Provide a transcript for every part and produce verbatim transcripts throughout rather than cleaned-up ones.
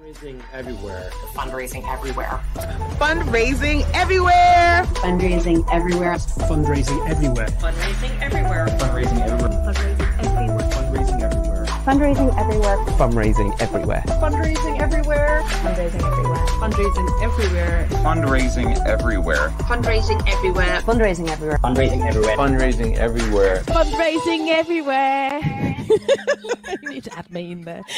Fundraising everywhere. Fundraising everywhere. Fundraising everywhere. Fundraising everywhere. Fundraising everywhere. Fundraising everywhere. Fundraising everywhere. Fundraising everywhere. Fundraising everywhere. Fundraising everywhere. Fundraising everywhere. Fundraising everywhere. Fundraising everywhere. Fundraising everywhere. Fundraising everywhere. Fundraising everywhere. Fundraising everywhere. Fundraising everywhere. Fundraising everywhere. You need to add me in there.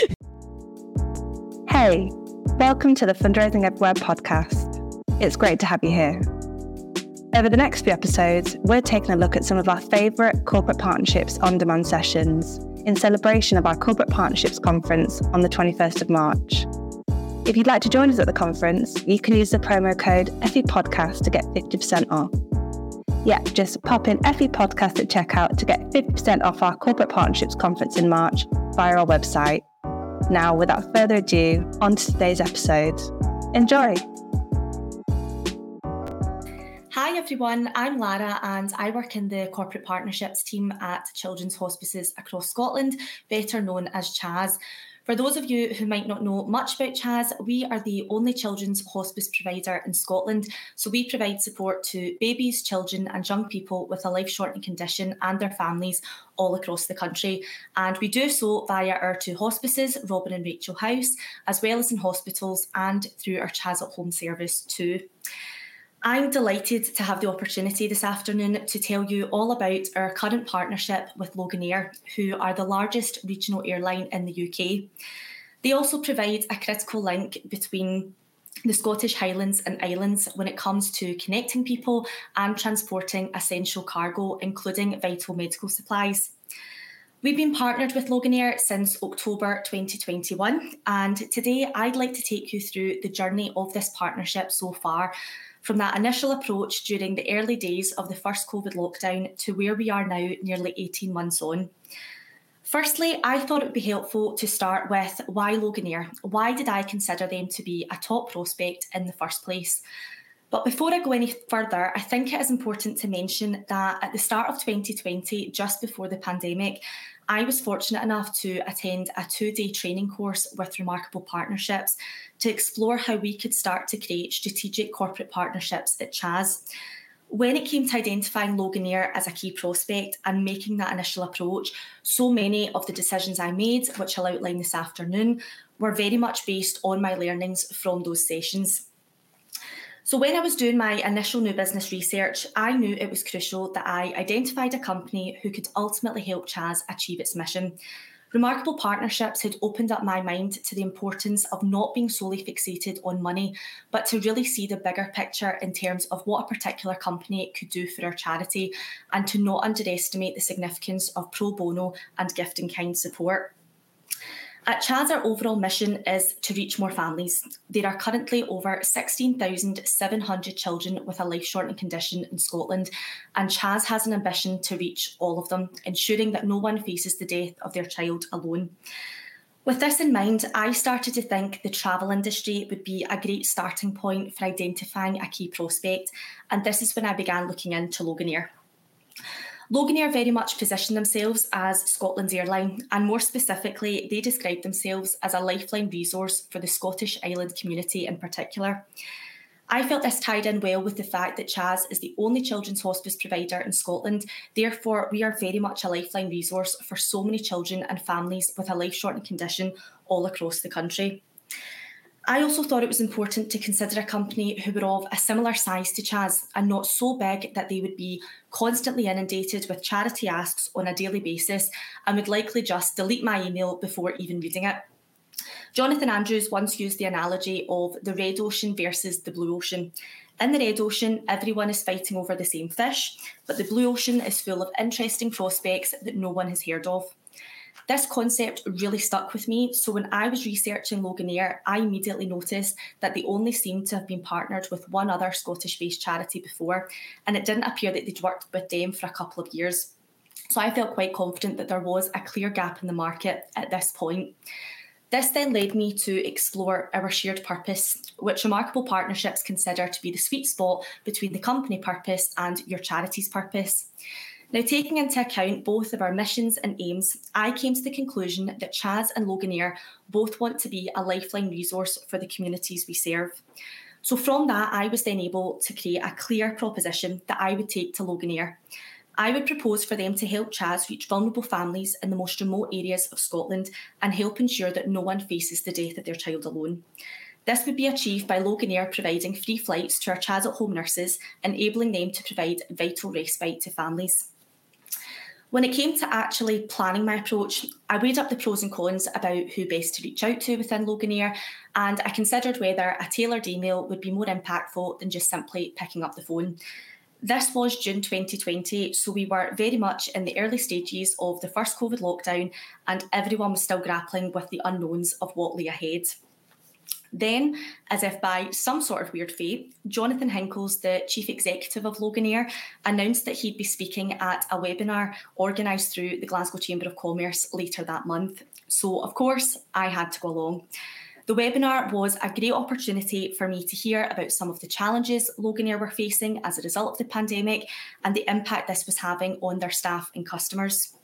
Hey, welcome to the Fundraising Everywhere podcast. It's great to have you here. Over the next few episodes, we're taking a look at some of our favourite corporate partnerships on-demand sessions in celebration of our Corporate Partnerships Conference on the twenty-first of March. If you'd like to join us at the conference, you can use the promo code F E Podcast to get fifty percent off. Yeah, just pop in F E Podcast at checkout to get fifty percent off our Corporate Partnerships Conference in March via our website. Now, without further ado, on to today's episode. Enjoy! Hi everyone, I'm Lara and I work in the corporate partnerships team at Children's Hospices across Scotland, better known as CHAS. For those of you who might not know much about CHAS, we are the only children's hospice provider in Scotland. So we provide support to babies, children and young people with a life-shortening condition and their families all across the country. And we do so via our two hospices, Robin and Rachel House, as well as in hospitals and through our CHAS at Home service too. I'm delighted to have the opportunity this afternoon to tell you all about our current partnership with Loganair, who are the largest regional airline in the U K. They also provide a critical link between the Scottish Highlands and Islands when it comes to connecting people and transporting essential cargo, including vital medical supplies. We've been partnered with Loganair since October twenty twenty-one, and today I'd like to take you through the journey of this partnership so far, from that initial approach during the early days of the first COVID lockdown to where we are now nearly eighteen months on. Firstly, I thought it would be helpful to start with why Loganair? Why did I consider them to be a top prospect in the first place? But before I go any further, I think it is important to mention that at the start of twenty twenty, just before the pandemic, I was fortunate enough to attend a two-day training course with Remarkable Partnerships to explore how we could start to create strategic corporate partnerships at CHAS. When it came to identifying Loganair as a key prospect and making that initial approach, so many of the decisions I made, which I'll outline this afternoon, were very much based on my learnings from those sessions. So when I was doing my initial new business research, I knew it was crucial that I identified a company who could ultimately help CHAS achieve its mission. Remarkable Partnerships had opened up my mind to the importance of not being solely fixated on money, but to really see the bigger picture in terms of what a particular company could do for our charity, and to not underestimate the significance of pro bono and gift-in-kind support. At CHAS, our overall mission is to reach more families. There are currently over sixteen thousand seven hundred children with a life-shortening condition in Scotland, and CHAS has an ambition to reach all of them, ensuring that no one faces the death of their child alone. With this in mind, I started to think the travel industry would be a great starting point for identifying a key prospect, and this is when I began looking into Loganair. Loganair very much position themselves as Scotland's airline, and more specifically, they describe themselves as a lifeline resource for the Scottish island community in particular. I felt this tied in well with the fact that CHAS is the only children's hospice provider in Scotland. Therefore, we are very much a lifeline resource for so many children and families with a life-shortening condition all across the country. I also thought it was important to consider a company who were of a similar size to CHAS and not so big that they would be constantly inundated with charity asks on a daily basis and would likely just delete my email before even reading it. Jonathan Andrews once used the analogy of the red ocean versus the blue ocean. In the red ocean, everyone is fighting over the same fish, but the blue ocean is full of interesting prospects that no one has heard of. This concept really stuck with me, so when I was researching Loganair, I immediately noticed that they only seemed to have been partnered with one other Scottish-based charity before, and it didn't appear that they'd worked with them for a couple of years. So I felt quite confident that there was a clear gap in the market at this point. This then led me to explore our shared purpose, which Remarkable Partnerships consider to be the sweet spot between the company purpose and your charity's purpose. Now, taking into account both of our missions and aims, I came to the conclusion that Chas and Loganair both want to be a lifeline resource for the communities we serve. So from that, I was then able to create a clear proposition that I would take to Loganair. I would propose for them to help Chas reach vulnerable families in the most remote areas of Scotland and help ensure that no one faces the death of their child alone. This would be achieved by Loganair providing free flights to our Chas at Home nurses, enabling them to provide vital respite to families. When it came to actually planning my approach, I weighed up the pros and cons about who best to reach out to within Loganair, and I considered whether a tailored email would be more impactful than just simply picking up the phone. This was June twenty twenty, so we were very much in the early stages of the first COVID lockdown, and everyone was still grappling with the unknowns of what lay ahead. Then, as if by some sort of weird fate, Jonathan Hinkles, the Chief Executive of Loganair, announced that he'd be speaking at a webinar organised through the Glasgow Chamber of Commerce later that month. So, of course, I had to go along. The webinar was a great opportunity for me to hear about some of the challenges Loganair were facing as a result of the pandemic and the impact this was having on their staff and customers.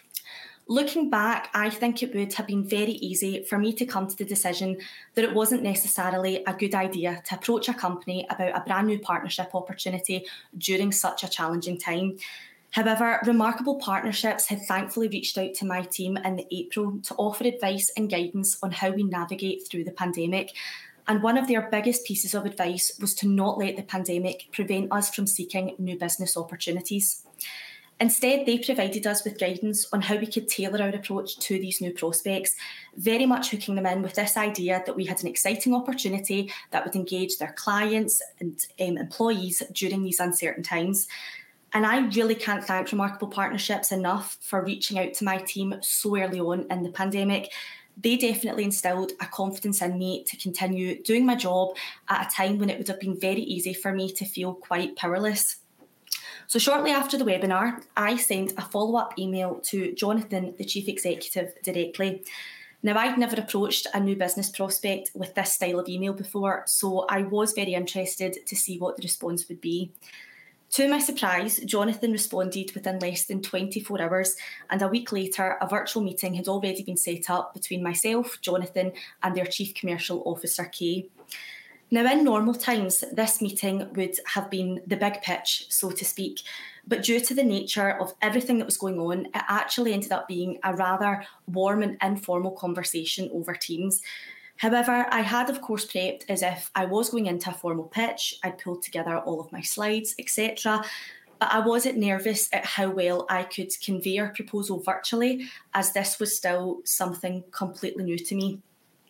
Looking back, I think it would have been very easy for me to come to the decision that it wasn't necessarily a good idea to approach a company about a brand new partnership opportunity during such a challenging time. However, Remarkable Partnerships had thankfully reached out to my team in April to offer advice and guidance on how we navigate through the pandemic. And one of their biggest pieces of advice was to not let the pandemic prevent us from seeking new business opportunities. Instead, they provided us with guidance on how we could tailor our approach to these new prospects, very much hooking them in with this idea that we had an exciting opportunity that would engage their clients and um, employees during these uncertain times. And I really can't thank Remarkable Partnerships enough for reaching out to my team so early on in the pandemic. They definitely instilled a confidence in me to continue doing my job at a time when it would have been very easy for me to feel quite powerless. So shortly after the webinar, I sent a follow-up email to Jonathan, the Chief Executive, directly. Now, I'd never approached a new business prospect with this style of email before, so I was very interested to see what the response would be. To my surprise, Jonathan responded within less than twenty-four hours, and a week later, a virtual meeting had already been set up between myself, Jonathan, and their Chief Commercial Officer, Kay. Now, in normal times, this meeting would have been the big pitch, so to speak, but due to the nature of everything that was going on, it actually ended up being a rather warm and informal conversation over Teams. However, I had, of course, prepped as if I was going into a formal pitch. I'd pulled together all of my slides, et cetera, but I wasn't nervous at how well I could convey our proposal virtually, as this was still something completely new to me.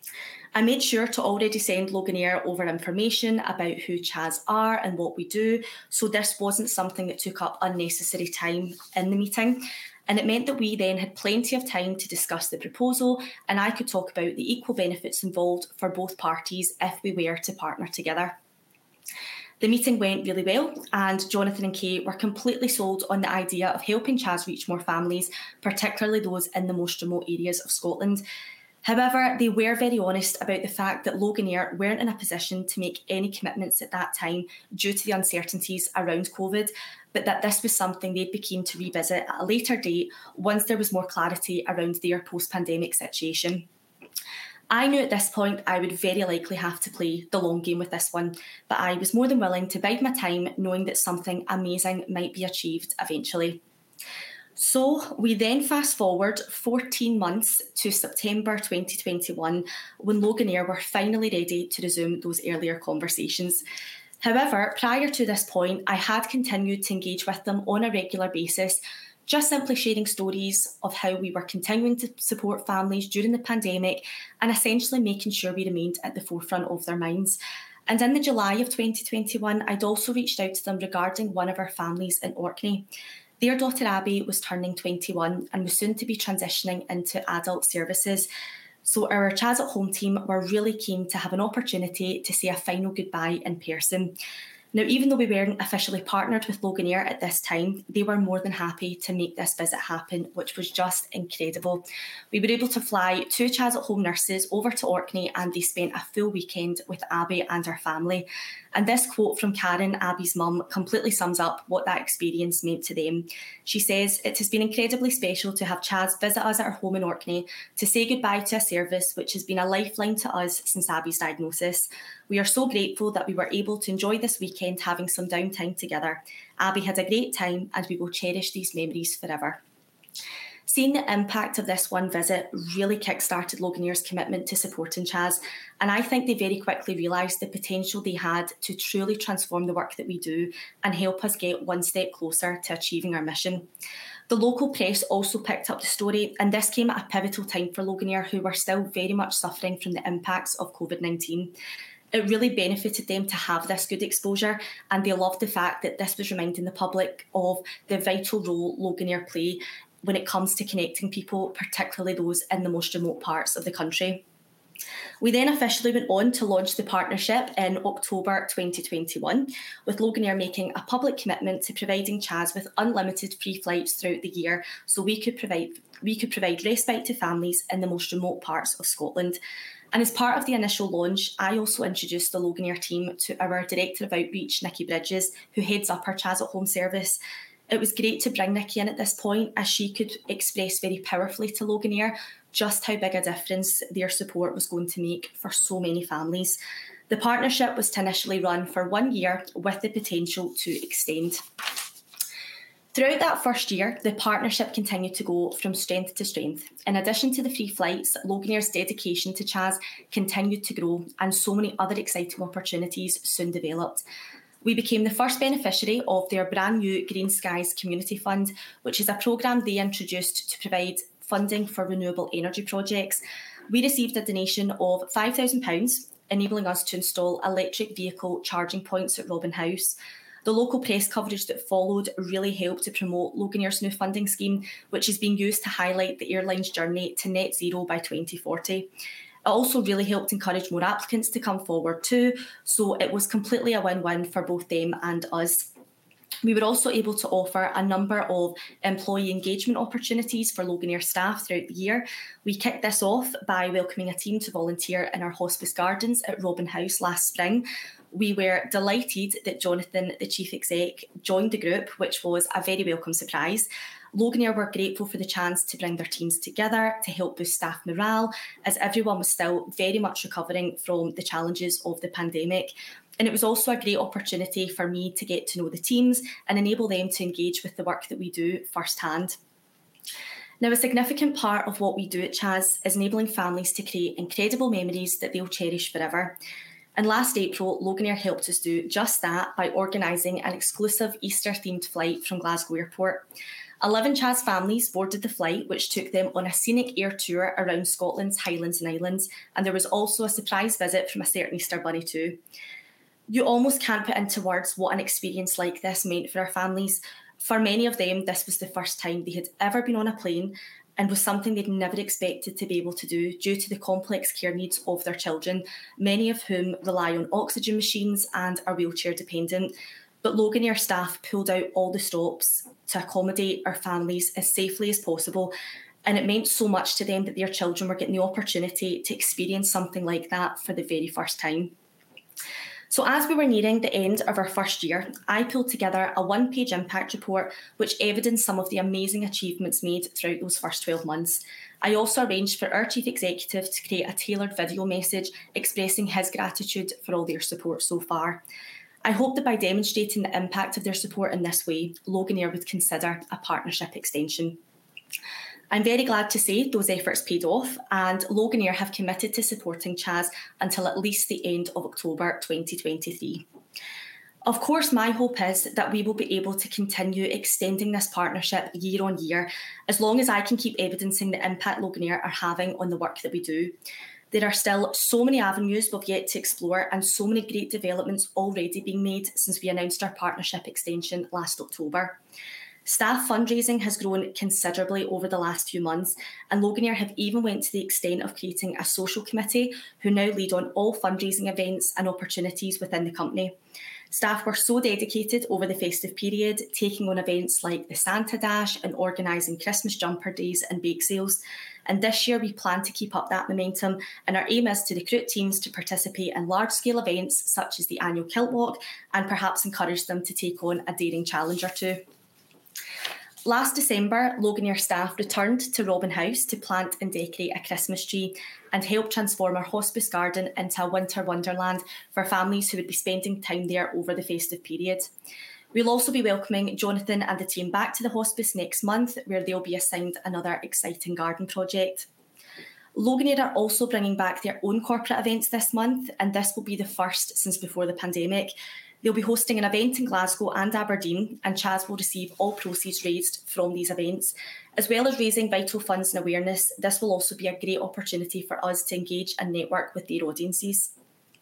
I made sure to already send Loganair over information about who Chas are and what we do, so this wasn't something that took up unnecessary time in the meeting. And it meant that we then had plenty of time to discuss the proposal, and I could talk about the equal benefits involved for both parties if we were to partner together. The meeting went really well, and Jonathan and Kay were completely sold on the idea of helping Chas reach more families, particularly those in the most remote areas of Scotland. However, they were very honest about the fact that Loganair weren't in a position to make any commitments at that time due to the uncertainties around COVID, but that this was something they'd be keen to revisit at a later date once there was more clarity around their post-pandemic situation. I knew at this point I would very likely have to play the long game with this one, but I was more than willing to bide my time knowing that something amazing might be achieved eventually. So we then fast forward fourteen months to September twenty twenty-one, when Loganair were finally ready to resume those earlier conversations. However, prior to this point, I had continued to engage with them on a regular basis, just simply sharing stories of how we were continuing to support families during the pandemic and essentially making sure we remained at the forefront of their minds. And in the July of twenty twenty-one, I'd also reached out to them regarding one of our families in Orkney. Their daughter Abby was turning twenty-one and was soon to be transitioning into adult services. So our Chas at Home team were really keen to have an opportunity to say a final goodbye in person. Now, even though we weren't officially partnered with Loganair at this time, they were more than happy to make this visit happen, which was just incredible. We were able to fly two Chaz at Home nurses over to Orkney, and they spent a full weekend with Abby and her family. And this quote from Karen, Abby's mum, completely sums up what that experience meant to them. She says, "It has been incredibly special to have Chaz visit us at our home in Orkney to say goodbye to a service which has been a lifeline to us since Abby's diagnosis. We are so grateful that we were able to enjoy this weekend having some downtime together. Abby had a great time and we will cherish these memories forever." Seeing the impact of this one visit really kick-started Loganair's commitment to supporting Chaz, and I think they very quickly realised the potential they had to truly transform the work that we do and help us get one step closer to achieving our mission. The local press also picked up the story, and this came at a pivotal time for Loganair, who were still very much suffering from the impacts of COVID nineteen. It really benefited them to have this good exposure, and they loved the fact that this was reminding the public of the vital role Loganair play when it comes to connecting people, particularly those in the most remote parts of the country. We then officially went on to launch the partnership in October twenty twenty-one, with Loganair making a public commitment to providing Chaz with unlimited free flights throughout the year, so we could provide we could provide respite to families in the most remote parts of Scotland. And as part of the initial launch, I also introduced the Loganair team to our Director of Outreach, Nikki Bridges, who heads up our Chaz at Home service. It was great to bring Nikki in at this point, as she could express very powerfully to Loganair just how big a difference their support was going to make for so many families. The partnership was to initially run for one year with the potential to extend. Throughout that first year, the partnership continued to go from strength to strength. In addition to the free flights, Loganair's dedication to Chaz continued to grow, and so many other exciting opportunities soon developed. We became the first beneficiary of their brand new Green Skies Community Fund, which is a programme they introduced to provide funding for renewable energy projects. We received a donation of five thousand pounds, enabling us to install electric vehicle charging points at Robin House. The local press coverage that followed really helped to promote Loganair's new funding scheme, which is being used to highlight the airline's journey to net zero by twenty forty. It also really helped encourage more applicants to come forward too, so it was completely a win-win for both them and us. We were also able to offer a number of employee engagement opportunities for Loganair staff throughout the year. We kicked this off by welcoming a team to volunteer in our hospice gardens at Robin House last spring. We were delighted that Jonathan, the chief exec, joined the group, which was a very welcome surprise. Loganair were grateful for the chance to bring their teams together to help boost staff morale, as everyone was still very much recovering from the challenges of the pandemic. And it was also a great opportunity for me to get to know the teams and enable them to engage with the work that we do firsthand. Now, a significant part of what we do at Chaz is enabling families to create incredible memories that they'll cherish forever. And last April, Loganair helped us do just that by organising an exclusive Easter-themed flight from Glasgow Airport. eleven Chaz families boarded the flight, which took them on a scenic air tour around Scotland's Highlands and Islands, and there was also a surprise visit from a certain Easter bunny too. You almost can't put into words what an experience like this meant for our families. For many of them, this was the first time they had ever been on a plane, and was something they'd never expected to be able to do due to the complex care needs of their children, many of whom rely on oxygen machines and are wheelchair dependent. But Loganair staff pulled out all the stops to accommodate our families as safely as possible, and it meant so much to them that their children were getting the opportunity to experience something like that for the very first time. So as we were nearing the end of our first year, I pulled together a one-page impact report which evidenced some of the amazing achievements made throughout those first twelve months. I also arranged for our Chief Executive to create a tailored video message expressing his gratitude for all their support so far. I hope that by demonstrating the impact of their support in this way, Loganair would consider a partnership extension. I'm very glad to say those efforts paid off, and Loganair have committed to supporting Chaz until at least the end of October twenty twenty-three. Of course, my hope is that we will be able to continue extending this partnership year on year, as long as I can keep evidencing the impact Loganair are having on the work that we do. There are still so many avenues we've yet to explore, and so many great developments already being made since we announced our partnership extension last October. Staff fundraising has grown considerably over the last few months, and Loganair have even went to the extent of creating a social committee who now lead on all fundraising events and opportunities within the company. Staff were so dedicated over the festive period, taking on events like the Santa Dash and organising Christmas jumper days and bake sales. And this year we plan to keep up that momentum, and our aim is to recruit teams to participate in large-scale events such as the annual Kilt Walk and perhaps encourage them to take on a daring challenge or two. Last December, Loganair staff returned to Robin House to plant and decorate a Christmas tree and help transform our hospice garden into a winter wonderland for families who would be spending time there over the festive period. We'll also be welcoming Jonathan and the team back to the hospice next month, where they'll be assigned another exciting garden project. Loganair are also bringing back their own corporate events this month, and this will be the first since before the pandemic. They'll be hosting an event in Glasgow and Aberdeen, and Chaz will receive all proceeds raised from these events. As well as raising vital funds and awareness, this will also be a great opportunity for us to engage and network with their audiences.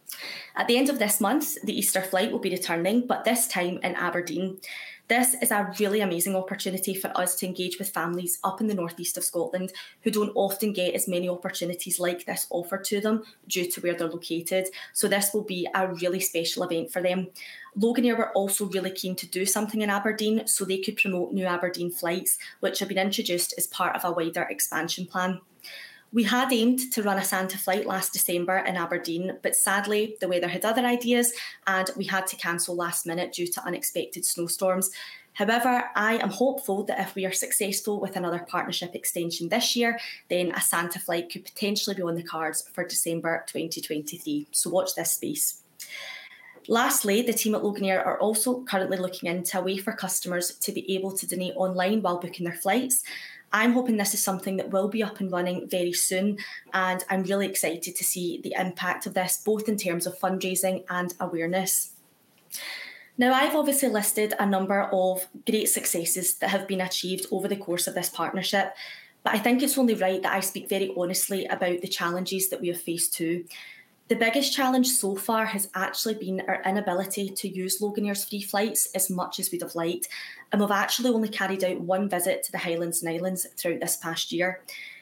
At the end of this month, the Easter flight will be returning, but this time in Aberdeen. This is a really amazing opportunity for us to engage with families up in the northeast of Scotland who don't often get as many opportunities like this offered to them due to where they're located. So this will be a really special event for them. Loganair were also really keen to do something in Aberdeen so they could promote new Aberdeen flights, which have been introduced as part of a wider expansion plan. We had aimed to run a Santa flight last December in Aberdeen, but sadly the weather had other ideas and we had to cancel last minute due to unexpected snowstorms. However, I am hopeful that if we are successful with another partnership extension this year, then a Santa flight could potentially be on the cards for December twenty twenty-three. So watch this space. Lastly, the team at Loganair are also currently looking into a way for customers to be able to donate online while booking their flights. I'm hoping this is something that will be up and running very soon, and I'm really excited to see the impact of this, both in terms of fundraising and awareness. Now, I've obviously listed a number of great successes that have been achieved over the course of this partnership, but I think it's only right that I speak very honestly about the challenges that we have faced too. The biggest challenge so far has actually been our inability to use Loganair's free flights as much as we'd have liked, and we've actually only carried out one visit to the Highlands and Islands throughout this past year.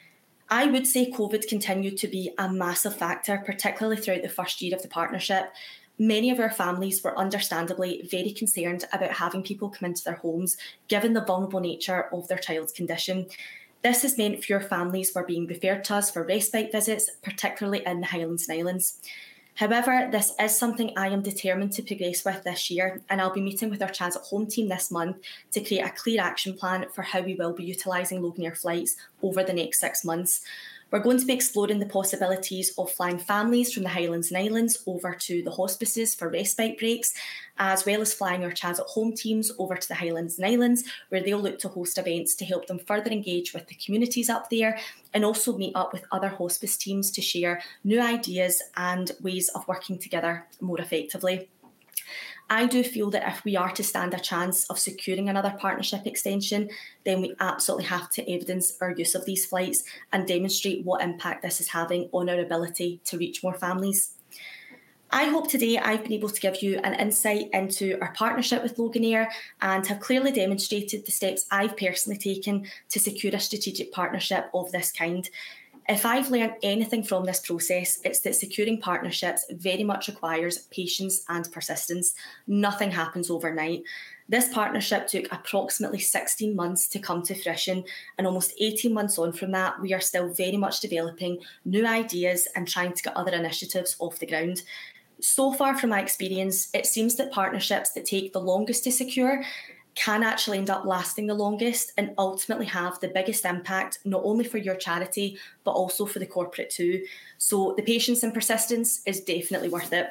I would say COVID continued to be a massive factor, particularly throughout the first year of the partnership. Many of our families were understandably very concerned about having people come into their homes, given the vulnerable nature of their child's condition. This has meant fewer families were being referred to us for respite visits, particularly in the Highlands and Islands. However, this is something I am determined to progress with this year, and I'll be meeting with our Chaz at Home team this month to create a clear action plan for how we will be utilising Loganair flights over the next six months. We're going to be exploring the possibilities of flying families from the Highlands and Islands over to the hospices for respite breaks, as well as flying our Chaz at Home teams over to the Highlands and Islands, where they'll look to host events to help them further engage with the communities up there and also meet up with other hospice teams to share new ideas and ways of working together more effectively. I do feel that if we are to stand a chance of securing another partnership extension, then we absolutely have to evidence our use of these flights and demonstrate what impact this is having on our ability to reach more families. I hope today I've been able to give you an insight into our partnership with Loganair and have clearly demonstrated the steps I've personally taken to secure a strategic partnership of this kind. If I've learned anything from this process, it's that securing partnerships very much requires patience and persistence. Nothing happens overnight. This partnership took approximately sixteen months to come to fruition, and almost eighteen months on from that, we are still very much developing new ideas and trying to get other initiatives off the ground. So far from my experience, it seems that partnerships that take the longest to secure can actually end up lasting the longest and ultimately have the biggest impact, not only for your charity, but also for the corporate too. So the patience and persistence is definitely worth it.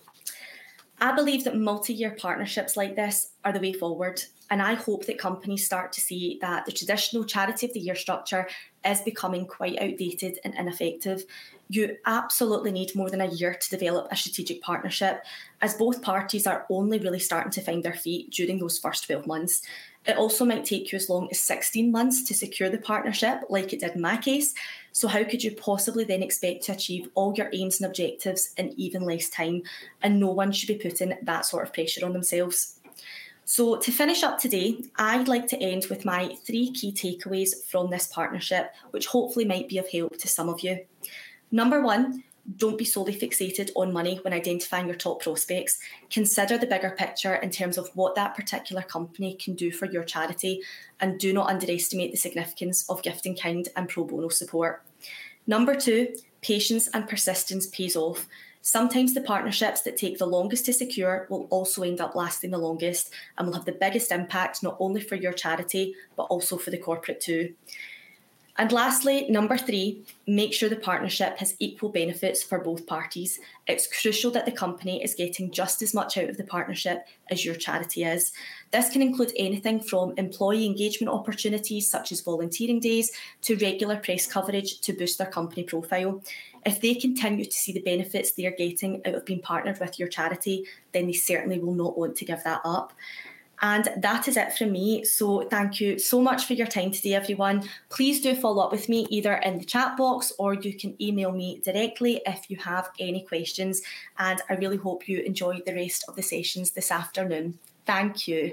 I believe that multi-year partnerships like this are the way forward, and I hope that companies start to see that the traditional Charity of the Year structure is becoming quite outdated and ineffective. You absolutely need more than a year to develop a strategic partnership, as both parties are only really starting to find their feet during those first twelve months. It also might take you as long as sixteen months to secure the partnership, like it did in my case. So how could you possibly then expect to achieve all your aims and objectives in even less time? And no one should be putting that sort of pressure on themselves. So to finish up today, I'd like to end with my three key takeaways from this partnership, which hopefully might be of help to some of you. Number one, don't be solely fixated on money when identifying your top prospects. Consider the bigger picture in terms of what that particular company can do for your charity, and do not underestimate the significance of gift in kind and pro bono support. Number two, patience and persistence pays off. Sometimes the partnerships that take the longest to secure will also end up lasting the longest and will have the biggest impact not only for your charity, but also for the corporate too. And lastly, number three, make sure the partnership has equal benefits for both parties. It's crucial that the company is getting just as much out of the partnership as your charity is. This can include anything from employee engagement opportunities such as volunteering days to regular press coverage to boost their company profile. If they continue to see the benefits they are getting out of being partnered with your charity, then they certainly will not want to give that up. And that is it from me. So thank you so much for your time today, everyone. Please do follow up with me either in the chat box, or you can email me directly if you have any questions. And I really hope you enjoy the rest of the sessions this afternoon. Thank you.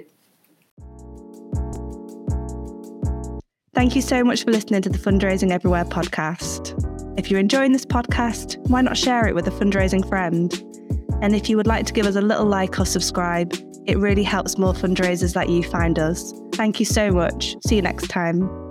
Thank you so much for listening to the Fundraising Everywhere podcast. If you're enjoying this podcast, why not share it with a fundraising friend? And if you would like to give us a little like or subscribe, it really helps more fundraisers like you find us. Thank you so much. See you next time.